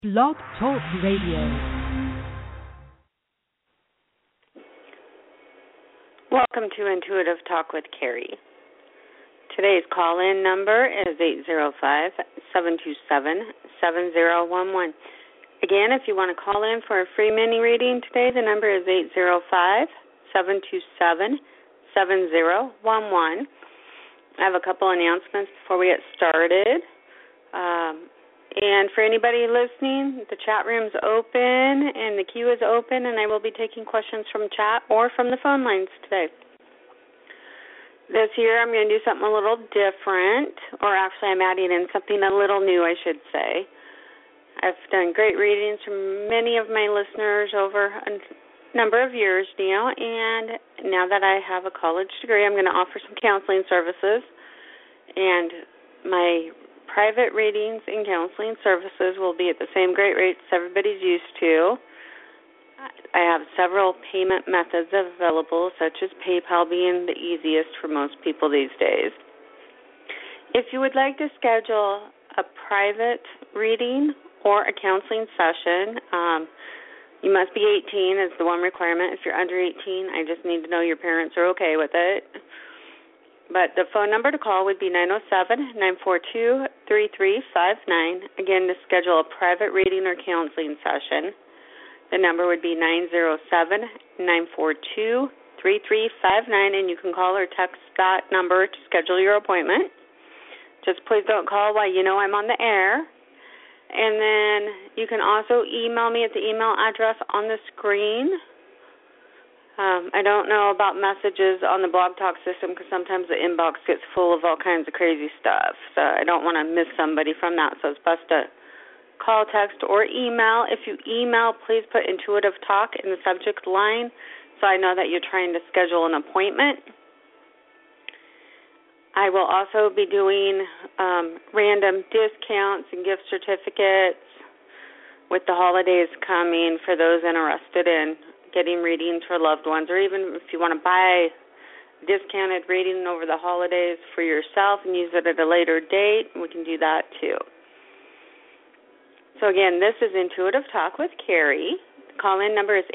Blog Talk Radio. Welcome to Intuitive Talk with Carrie. Today's call-in number is 805-727-7011. Again, if you want to call in for a free mini reading today, the number is 805-727-7011. I have a couple announcements before we get started. And for anybody listening, the chat room's open and the queue is open, and I will be taking questions from chat or from the phone lines today. This year I'm going to do something a little different, or actually I'm adding in something a little new, I should say. I've done great readings from many of my listeners over a number of years now, and now that I have a college degree, I'm going to offer some counseling services, and my private readings and counseling services will be at the same great rates everybody's used to. I have several payment methods available, such as PayPal being the easiest for most people these days. If you would like to schedule a private reading or a counseling session, you must be 18 is the one requirement. If you're under 18, I just need to know your parents are okay with it. But the phone number to call would be 907-942-3359, again, to schedule a private reading or counseling session. The number would be 907-942-3359, and you can call or text that number to schedule your appointment. Just please don't call while you know I'm on the air. And then you can also email me at the email address on the screen. I don't know about messages on the Blog Talk system because sometimes the inbox gets full of all kinds of crazy stuff. So I don't want to miss somebody from that. So it's best to call, text, or email. If you email, please put Intuitive Talk in the subject line so I know that you're trying to schedule an appointment. I will also be doing random discounts and gift certificates with the holidays coming for those interested in getting readings for loved ones, or even if you want to buy discounted reading over the holidays for yourself and use it at a later date, we can do that too. So again, this is Intuitive Talk with Carrie. The call-in number is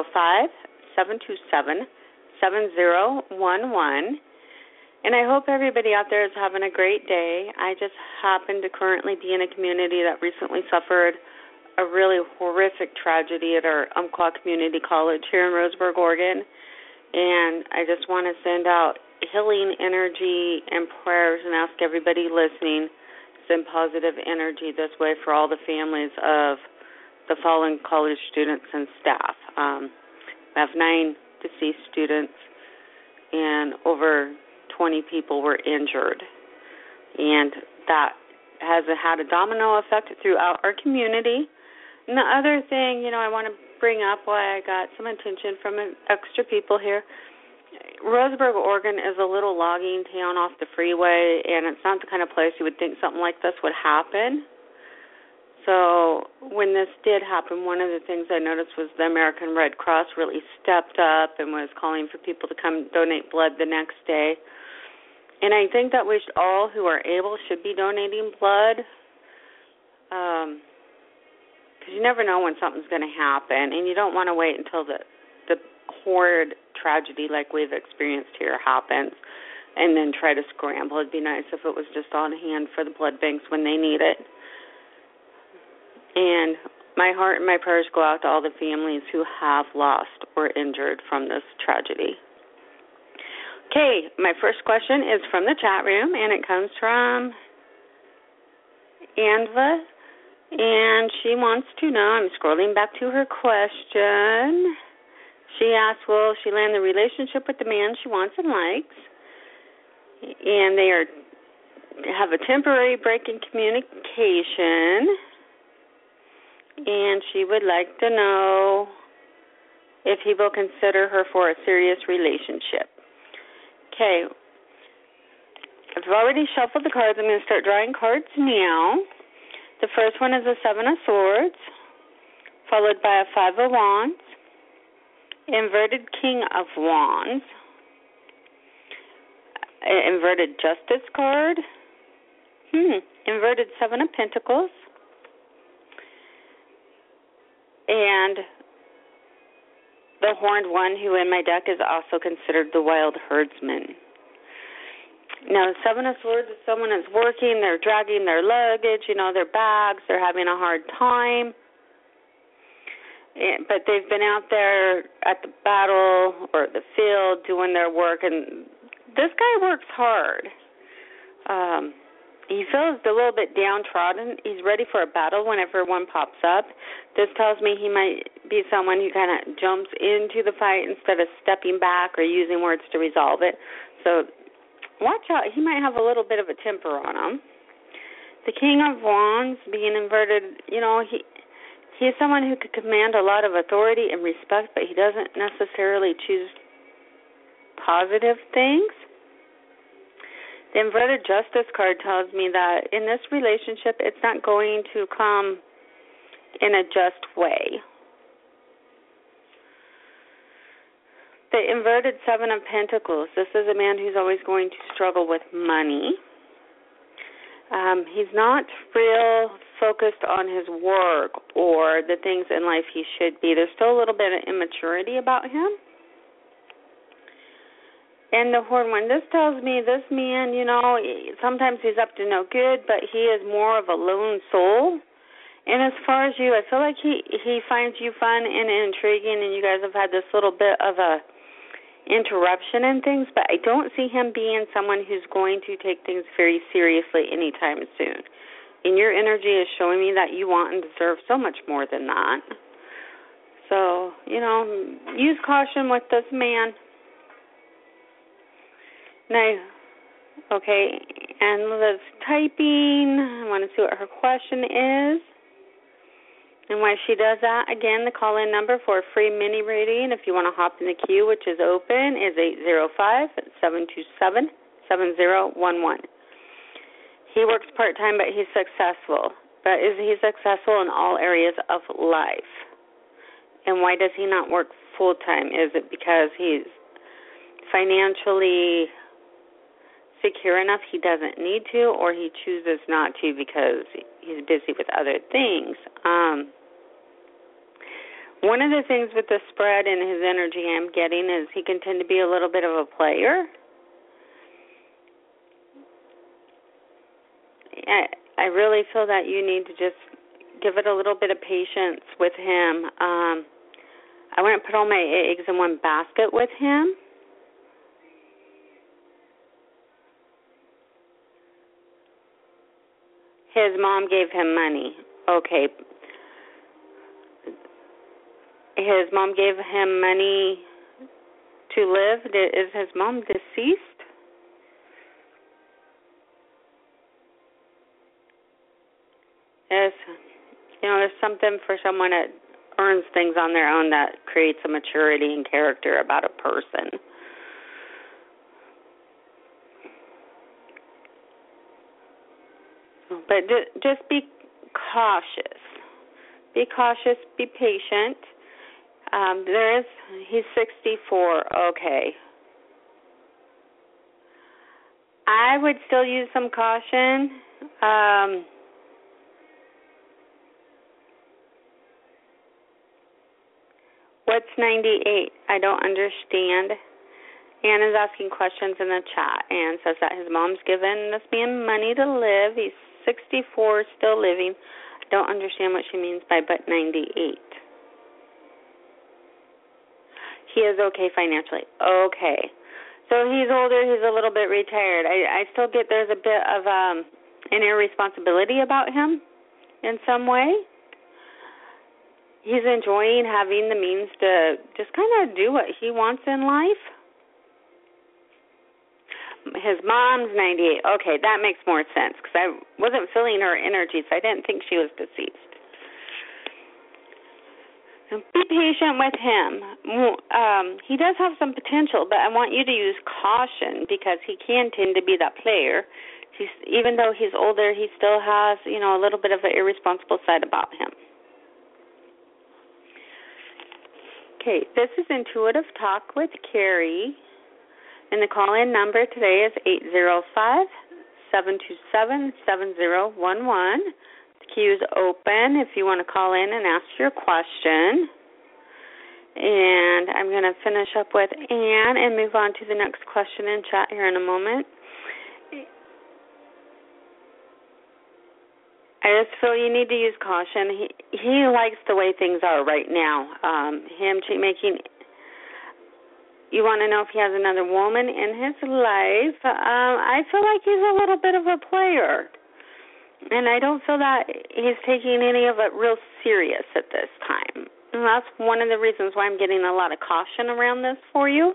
805-727-7011. And I hope everybody out there is having a great day. I just happen to currently be in a community that recently suffered a really horrific tragedy at our Umpqua Community College here in Roseburg, Oregon. And I just want to send out healing energy and prayers and ask everybody listening to send positive energy this way for all the families of the fallen college students and staff. I have 9 deceased students, and over 20 people were injured. And that has had a domino effect throughout our community. And the other thing, I want to bring up why I got some attention from extra people here. Roseburg, Oregon is a little logging town off the freeway, and it's not the kind of place you would think something like this would happen. So when this did happen, one of the things I noticed was the American Red Cross really stepped up and was calling for people to come donate blood the next day. And I think that we all who are able should be donating blood. Because you never know when something's going to happen, and you don't want to wait until the horrid tragedy like we've experienced here happens and then try to scramble. It'd be nice if it was just on hand for the blood banks when they need it. And my heart and my prayers go out to all the families who have lost or injured from this tragedy. Okay, my first question is from the chat room, and it comes from Anva. And she wants to know, I'm scrolling back to her question. She asks, will she land the relationship with the man she wants and likes? And they have a temporary break in communication. And she would like to know if he will consider her for a serious relationship. Okay. I've already shuffled the cards. I'm going to start drawing cards now. The first one is a 7 of Swords, followed by a 5 of Wands, inverted King of Wands, inverted Justice card, inverted 7 of Pentacles, and the horned one, who in my deck is also considered the wild herdsman. Now, the Seven of Swords is someone that's working, they're dragging their luggage, their bags, they're having a hard time. But they've been out there at the battle or the field doing their work, and this guy works hard. He feels a little bit downtrodden. He's ready for a battle whenever one pops up. This tells me he might be someone who kind of jumps into the fight instead of stepping back or using words to resolve it. So watch out. He might have a little bit of a temper on him. The King of Wands being inverted, he's someone who could command a lot of authority and respect, but he doesn't necessarily choose positive things. The inverted Justice card tells me that in this relationship, it's not going to come in a just way. The inverted Seven of Pentacles, this is a man who's always going to struggle with money. He's not real focused on his work or the things in life he should be. There's still a little bit of immaturity about him. And the horned one, this tells me this man, sometimes he's up to no good, but he is more of a lone soul. And as far as you, I feel like he finds you fun and intriguing, and you guys have had this little bit of a interruption in things, but I don't see him being someone who's going to take things very seriously anytime soon. And your energy is showing me that you want and deserve so much more than that. So, use caution with this man. Now, okay, and Liz typing. I want to see what her question is. And while she does that, again, the call-in number for a free mini reading, if you want to hop in the queue, which is open, is 805-727-7011. He works part-time, but he's successful. But is he successful in all areas of life? And why does he not work full-time? Is it because he's financially secure enough he doesn't need to, or he chooses not to because he's busy with other things? One of the things with the spread and his energy I'm getting is he can tend to be a little bit of a player. I really feel that you need to just give it a little bit of patience with him. I wouldn't put all my eggs in one basket with him. His mom gave him money. Okay. His mom gave him money to live. Is his mom deceased? There's something for someone that earns things on their own that creates a maturity and character about a person. But just be cautious. Be cautious. Be patient. He's 64. Okay. I would still use some caution. What's 98? I don't understand. Ann is asking questions in the chat. Ann says that his mom's given this man money to live. He's 64, still living. I don't understand what she means by but 98. He is okay financially. Okay. So he's older. He's a little bit retired. I still get there's a bit of an irresponsibility about him in some way. He's enjoying having the means to just kind of do what he wants in life. His mom's 98. Okay, that makes more sense because I wasn't feeling her energy, so I didn't think she was deceased. Be patient with him. He does have some potential, but I want you to use caution because he can tend to be that player. Even though he's older, he still has, a little bit of an irresponsible side about him. Okay, this is Intuitive Talk with Carrie, and the call-in number today is 805-727-7011. The queue is open if you want to call in and ask your question. And I'm going to finish up with Anne and move on to the next question in chat here in a moment. I just feel you need to use caution. He likes the way things are right now. You want to know if he has another woman in his life. I feel like he's a little bit of a player. And I don't feel that he's taking any of it real serious at this time. And that's one of the reasons why I'm getting a lot of caution around this for you.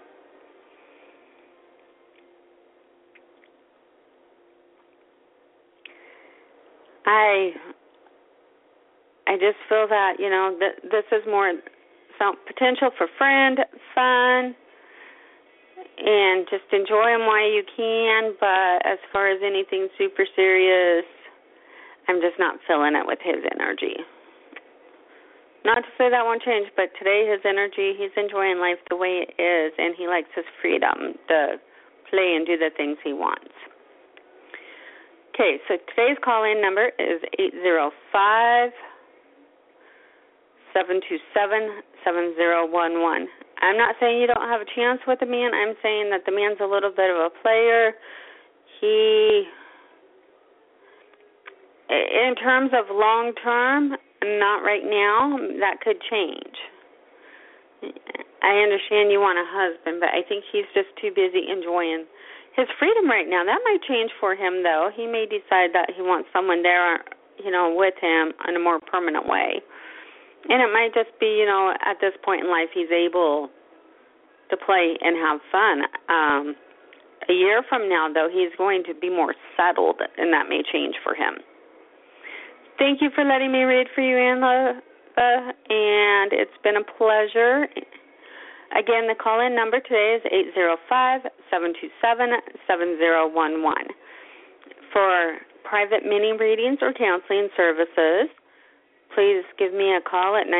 I just feel that, this is more some potential for friend, fun, and just enjoy him while you can. But as far as anything super serious, I'm just not feeling it with his energy. Not to say that won't change, but today his energy, he's enjoying life the way it is, and he likes his freedom to play and do the things he wants. Okay, so today's call-in number is 805-727-7011. I'm not saying you don't have a chance with the man. I'm saying that the man's a little bit of a player. In terms of long-term, not right now. That could change. I understand you want a husband, but I think he's just too busy enjoying his freedom right now. That might change for him, though. He may decide that he wants someone there, with him in a more permanent way. And it might just be, at this point in life, he's able to play and have fun. A year from now, though, he's going to be more settled, and that may change for him. Thank you for letting me read for you, Anna, and it's been a pleasure. Again, the call-in number today is 805-727-7011. For private mini readings or counseling services, please give me a call at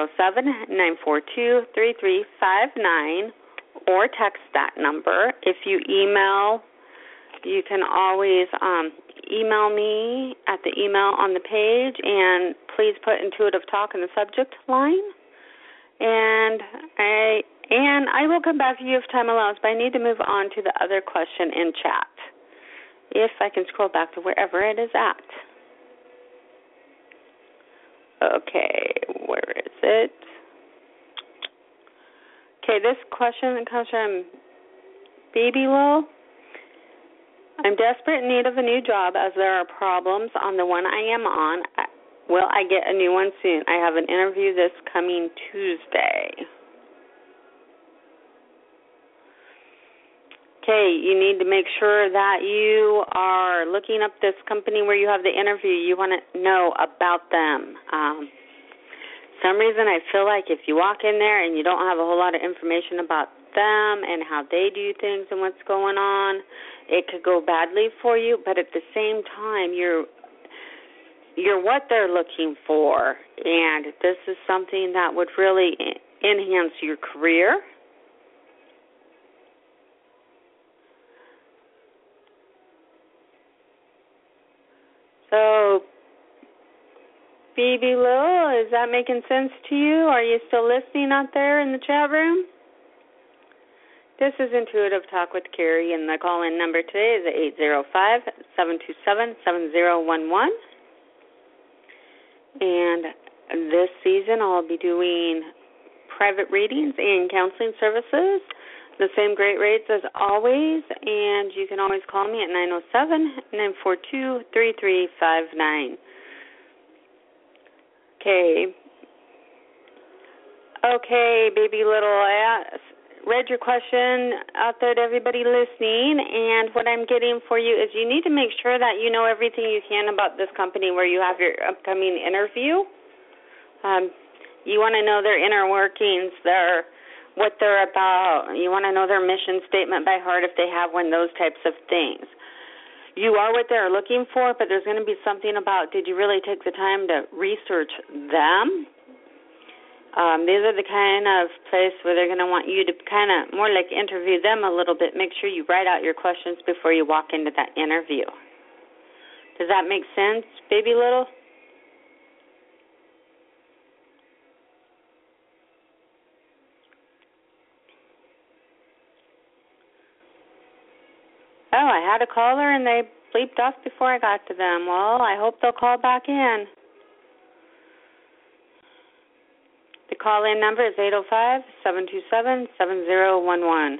907-942-3359 or text that number. If you email, you can always email me at the email on the page, and please put Intuitive Talk in the subject line. And I will come back to you if time allows, but I need to move on to the other question in chat. If I can scroll back to wherever it is at. Okay, where is it? Okay, this question comes from Baby Lil. I'm desperate in need of a new job as there are problems on the one I am on. Will I get a new one soon? I have an interview this coming Tuesday. Okay, you need to make sure that you are looking up this company where you have the interview. You want to know about them. Some reason I feel like if you walk in there and you don't have a whole lot of information about them and how they do things and what's going on, it could go badly for you. But at the same time, you're what they're looking for, and this is something that would really enhance your career. So, BB Lil, is that making sense to you? Are you still listening out there in the chat room? This is Intuitive Talk with Carrie, and the call-in number today is 805-727-7011. And this season I'll be doing private readings and counseling services, the same great rates as always, and you can always call me at 907-942-3359. Okay, Baby Little, I read your question out there to everybody listening, and what I'm getting for you is you need to make sure that you know everything you can about this company where you have your upcoming interview. You want to know their inner workings, what they're about. You want to know their mission statement by heart if they have one, those types of things. You are what they're looking for, but there's going to be something about, did you really take the time to research them? These are the kind of place where they're going to want you to kind of more like interview them a little bit. Make sure you write out your questions before you walk into that interview. Does that make sense, Baby Little? Oh, I had a caller and they bleeped off before I got to them. Well, I hope they'll call back in. The call-in number is 805-727-7011.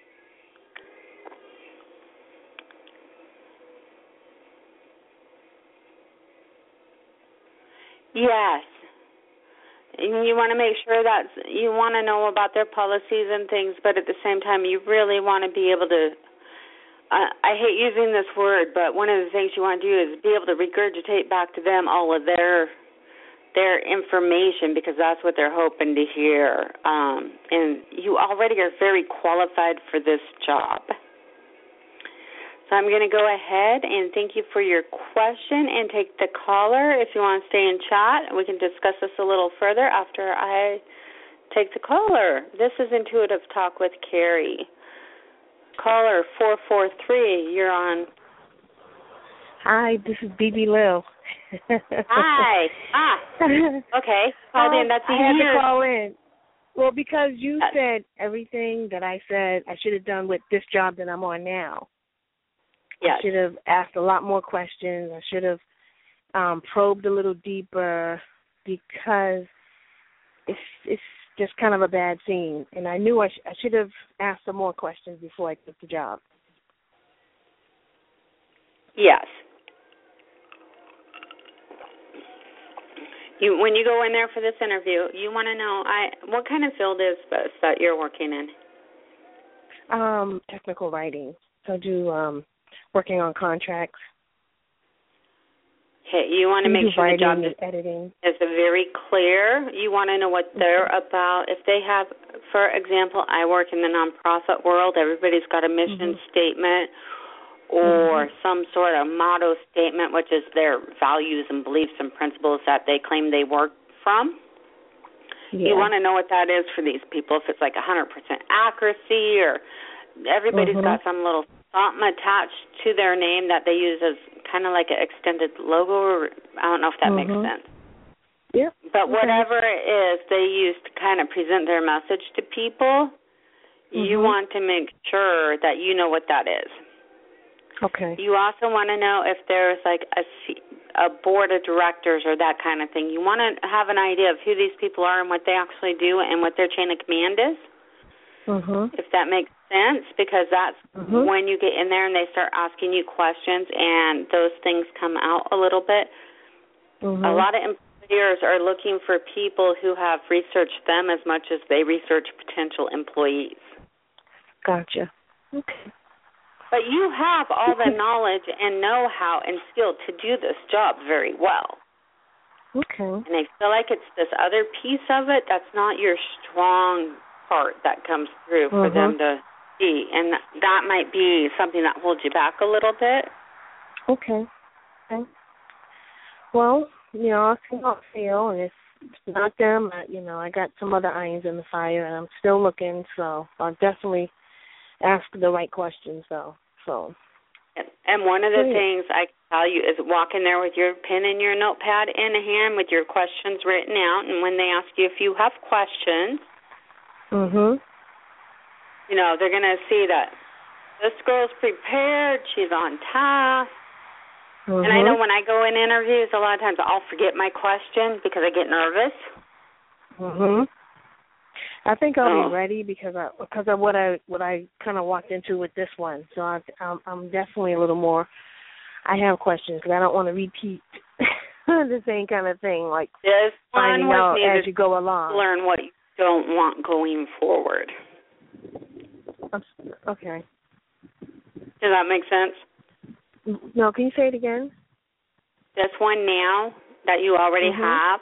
Yes. And you want to make sure that you want to know about their policies and things, but at the same time, you really want to be able to, I hate using this word, but one of the things you want to do is be able to regurgitate back to them all of their information, because that's what they're hoping to hear. And you already are very qualified for this job. So I'm going to go ahead and thank you for your question and take the caller. If you want to stay in chat, we can discuss this a little further after I take the caller. This is Intuitive Talk with Carrie. Caller 443, you're on. Hi, this is BB Lil. Hi. Okay. Called in. That's I had to call in. Well, because you said everything that I said I should have done with this job that I'm on now. Yes. I should have asked a lot more questions. I should have probed a little deeper, because it's just kind of a bad scene. And I knew I should have asked some more questions before I took the job. Yes. When you go in there for this interview, you want to know what kind of field is this that you're working in? Technical writing. So I do working on contracts. Okay, you want to make sure the job editing is very clear. You want to know what they're about. If they have, for example, I work in the nonprofit world. Everybody's got a mission statement or some sort of motto statement, which is their values and beliefs and principles that they claim they work from. Yeah. You want to know what that is for these people. If it's like 100% accuracy, or everybody's got some little something attached to their name that they use as kind of like an extended logo, or I don't know if that makes sense. Yeah. But whatever it is they use to kind of present their message to people, you want to make sure that you know what that is. Okay. You also want to know if there's like a board of directors or that kind of thing. You want to have an idea of who these people are and what they actually do and what their chain of command is. If that makes sense, because that's when you get in there and they start asking you questions and those things come out a little bit. A lot of employers are looking for people who have researched them as much as they research potential employees. Gotcha. Okay. But you have all the knowledge and know-how and skill to do this job very well. Okay. And I feel like it's this other piece of it that's not your strong part that comes through for them to see. And that might be something that holds you back a little bit. Okay. Well, I'll see how I feel. And if it's not them, I got some other irons in the fire, and I'm still looking. So I'll definitely ask the right questions, though. So. And one of the things I can tell you is walk in there with your pen and your notepad in hand with your questions written out. And when they ask you if you have questions, they're going to see that this girl's prepared, she's on task. And I know when I go in interviews, a lot of times I'll forget my question because I get nervous. I think I'll be ready because of what I kind of walked into with this one. So I'm definitely a little more. I have questions because I don't want to repeat the same kind of thing, like this finding out as you go along. Learn what you don't want going forward. Okay. Does that make sense? No, can you say it again? This one now that you already have.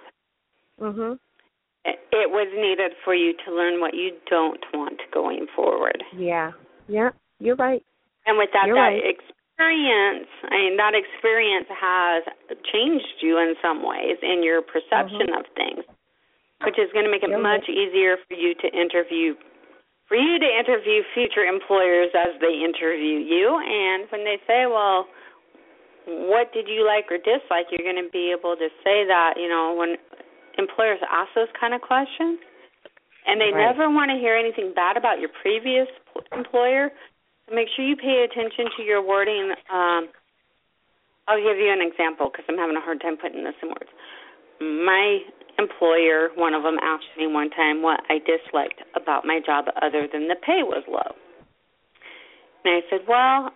It was needed for you to learn what you don't want going forward. Yeah, you're right. And with that experience, that experience has changed you in some ways in your perception of things, which is going to make it much easier for you to interview future employers as they interview you. And when they say, well, what did you like or dislike, you're going to be able to say that, when employers ask those kind of questions, and they never want to hear anything bad about your previous employer. So make sure you pay attention to your wording. I'll give you an example because I'm having a hard time putting this in words. My employer, one of them, asked me one time what I disliked about my job other than the pay was low. And I said, well,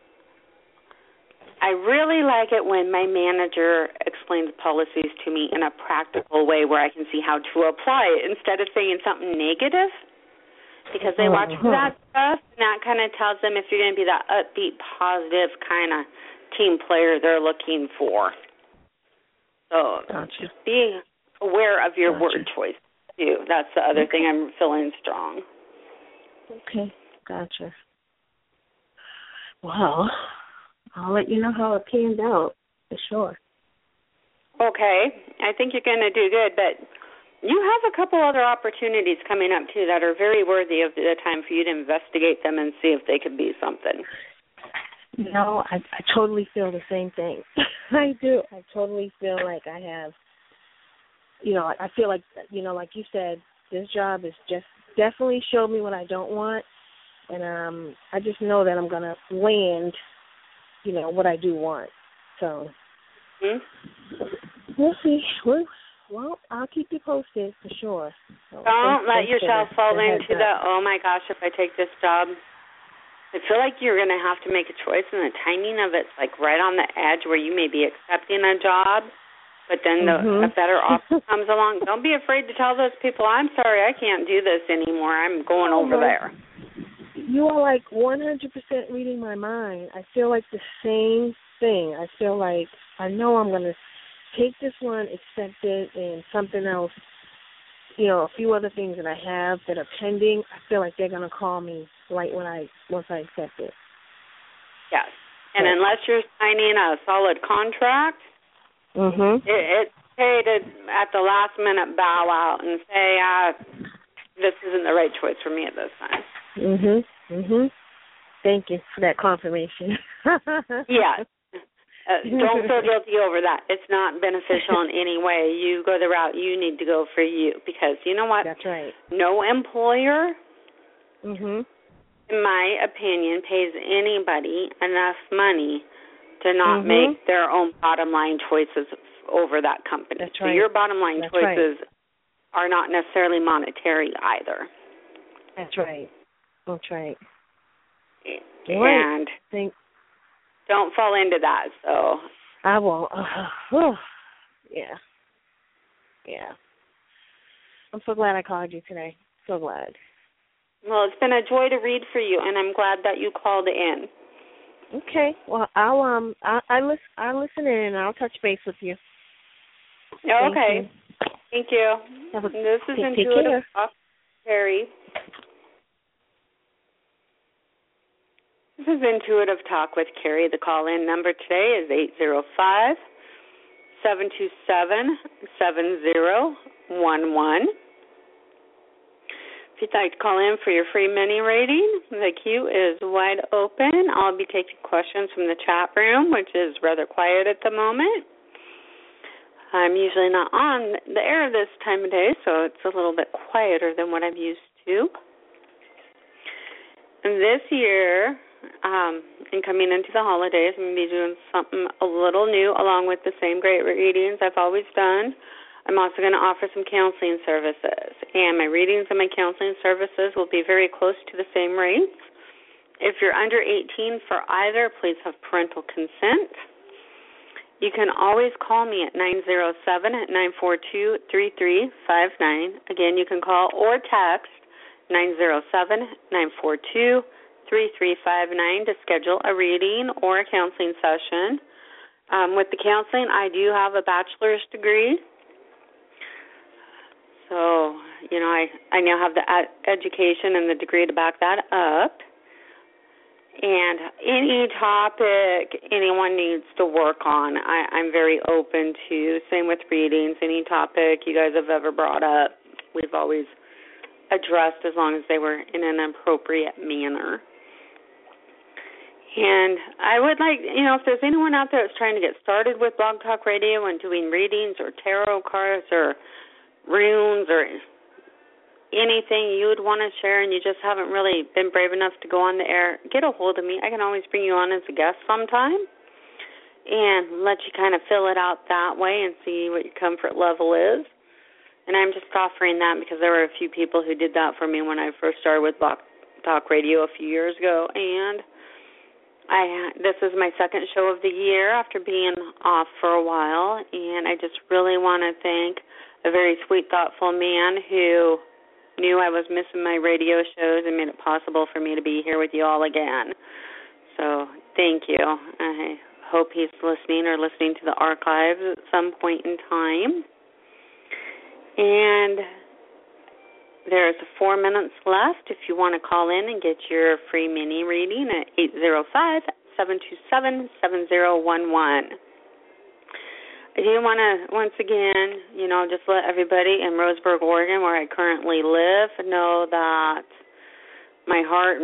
I really like it when my manager explains policies to me in a practical way where I can see how to apply it instead of saying something negative, because they watch for that stuff, and that kind of tells them if you're going to be that upbeat, positive kind of team player they're looking for. So just be aware of your word choice, too. That's the other thing I'm feeling strong. Okay, gotcha. Well, I'll let you know how it pans out, for sure. Okay, I think you're going to do good, but you have a couple other opportunities coming up, too, that are very worthy of the time for you to investigate them and see if they could be something. No, I totally feel the same thing. I do. I totally feel like I have, I feel like, like you said, this job is just definitely showed me what I don't want, and I just know that I'm going to land, what I do want. So we'll see. Well, I'll keep you posted for sure. So don't let yourself fall into the, oh, my gosh, if I take this job, I feel like you're going to have to make a choice, and the timing of it's like right on the edge where you may be accepting a job, but then a better offer comes along. Don't be afraid to tell those people, I'm sorry, I can't do this anymore. I'm going over there. You are like 100% reading my mind. I feel like the same thing. I feel like I know I'm going to take this one, accept it, and something else, a few other things that I have that are pending, I feel like they're going to call me right once I accept it. Yes. And unless you're signing a solid contract, it's okay to, at the last minute, bow out and say, this isn't the right choice for me at this time. Thank you for that confirmation. Yes. Don't feel guilty over that. It's not beneficial in any way. You go the route you need to go for you, because you know what? That's right. No employer, in my opinion, pays anybody enough money to not make their own bottom line choices over that company. That's so right. your bottom line choices are not necessarily monetary either. That's right. And don't fall into that. So I won't. Yeah. I'm so glad I called you today. So glad. Well, it's been a joy to read for you, and I'm glad that you called in. Okay. Well, I'll listen in, and I'll touch base with you. Okay. Thank you. This is Intuitive Talk with Carrie. This is Intuitive Talk with Carrie. The call-in number today is 805-727-7011. If you'd like to call in for your free mini reading, the queue is wide open. I'll be taking questions from the chat room, which is rather quiet at the moment. I'm usually not on the air this time of day, so it's a little bit quieter than what I'm used to. And this year, and coming into the holidays, I'm going to be doing something a little new along with the same great readings I've always done. I'm also going to offer some counseling services, and my readings and my counseling services will be very close to the same rates. If you're under 18 for either, please have parental consent. You can always call me at 907-942-3359. Again, you can call or text 907-942-3359 to schedule a reading or a counseling session. With the counseling, I do have a bachelor's degree. So, I now have the education and the degree to back that up. And any topic anyone needs to work on, I'm very open to. Same with readings. Any topic you guys have ever brought up, we've always addressed as long as they were in an appropriate manner. And I would like, if there's anyone out there that's trying to get started with Blog Talk Radio and doing readings or tarot cards or runes or anything you would want to share and you just haven't really been brave enough to go on the air, get a hold of me. I can always bring you on as a guest sometime and let you kind of fill it out that way and see what your comfort level is. And I'm just offering that because there were a few people who did that for me when I first started with Blog Talk Radio a few years ago. And this is my second show of the year after being off for a while. And I just really want to thank a very sweet, thoughtful man who knew I was missing my radio shows and made it possible for me to be here with you all again. So thank you. I hope he's listening or listening to the archives at some point in time. And there's 4 minutes left if you want to call in and get your free mini reading at 805-727-7011. I do want to, once again, just let everybody in Roseburg, Oregon, where I currently live, know that my heart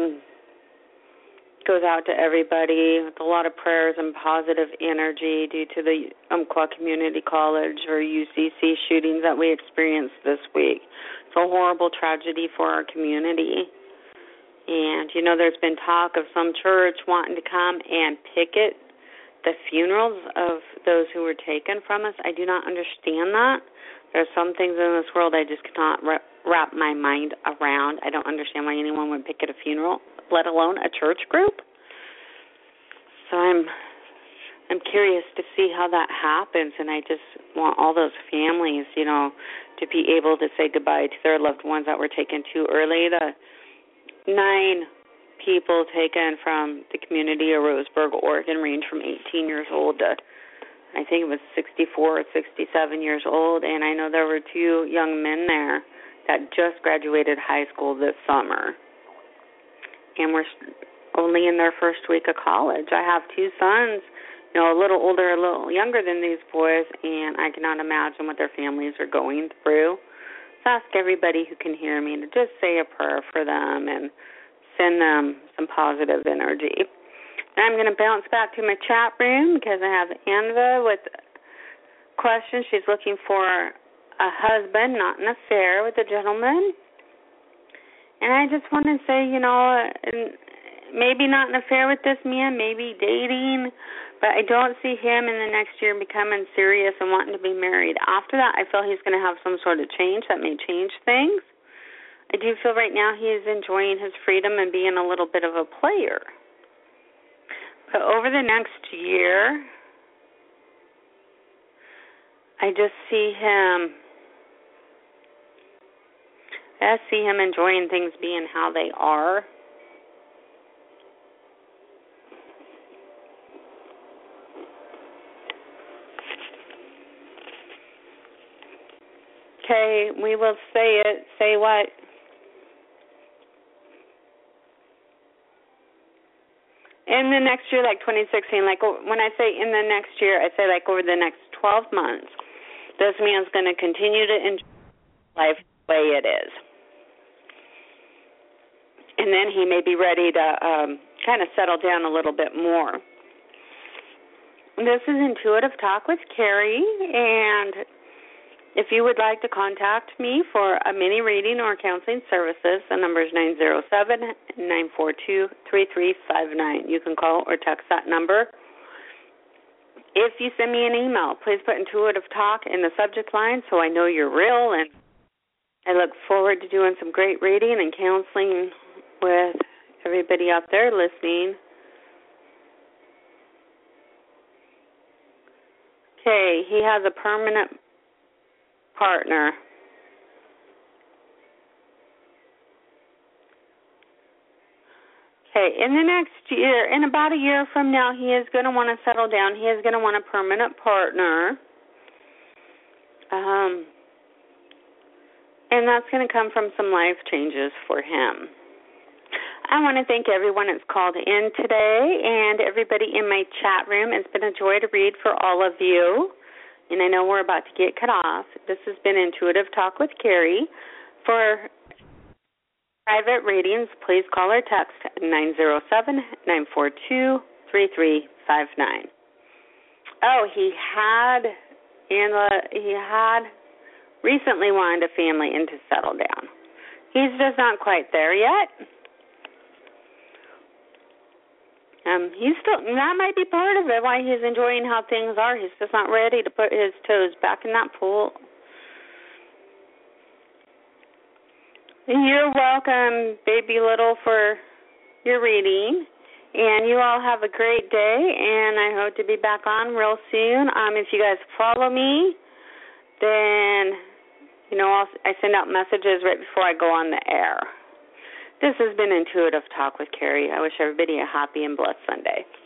goes out to everybody with a lot of prayers and positive energy due to the Umpqua Community College or UCC shootings that we experienced this week. It's a horrible tragedy for our community. And, there's been talk of some church wanting to come and picket the funerals of those who were taken from us. I do not understand that. There's some things in this world I just cannot wrap my mind around. I don't understand why anyone would picket a funeral, let alone a church group. So I'm curious to see how that happens, and I just want all those families, to be able to say goodbye to their loved ones that were taken too early. The 9 people taken from the community of Roseburg, Oregon, range from 18 years old to, I think it was 64 or 67 years old, and I know there were 2 young men there that just graduated high school this summer, and were only in their first week of college. I have 2 sons, a little older, a little younger than these boys, and I cannot imagine what their families are going through. So ask everybody who can hear me to just say a prayer for them and send them some positive energy. Now I'm going to bounce back to my chat room because I have Anva with questions. She's looking for a husband, not an affair with a gentleman. And I just want to say, maybe not an affair with this man, maybe dating, but I don't see him in the next year becoming serious and wanting to be married. After that, I feel he's going to have some sort of change that may change things. I do feel right now he is enjoying his freedom and being a little bit of a player. But over the next year, I just see him enjoying things being how they are. Okay, we will say it. Say what? In the next year, like 2016, like when I say in the next year, I say like over the next 12 months, this man's going to continue to enjoy life the way it is. And then he may be ready to kind of settle down a little bit more. This is Intuitive Talk with Carrie, and if you would like to contact me for a mini reading or counseling services, the number is 907-942-3359. You can call or text that number. If you send me an email, please put Intuitive Talk in the subject line so I know you're real, and I look forward to doing some great reading and counseling with everybody out there listening. Okay, he has a permanent partner. Okay, in the next year, in about a year from now, he is going to want to settle down. He is going to want a permanent partner. And that's going to come from some life changes for him. I want to thank everyone that's called in today and everybody in my chat room. It's been a joy to read for all of you. And I know we're about to get cut off. This has been Intuitive Talk with Carrie. For private readings, please call or text 907-942-3359. Oh, he had recently wanted a family and to settle down. He's just not quite there yet. He's still, that might be part of it, why he's enjoying how things are. He's just not ready to put his toes back in that pool. You're welcome, Baby Little, for your reading. And you all have a great day, and I hope to be back on real soon. If you guys follow me, then, I send out messages right before I go on the air. This has been Intuitive Talk with Carrie. I wish everybody a happy and blessed Sunday.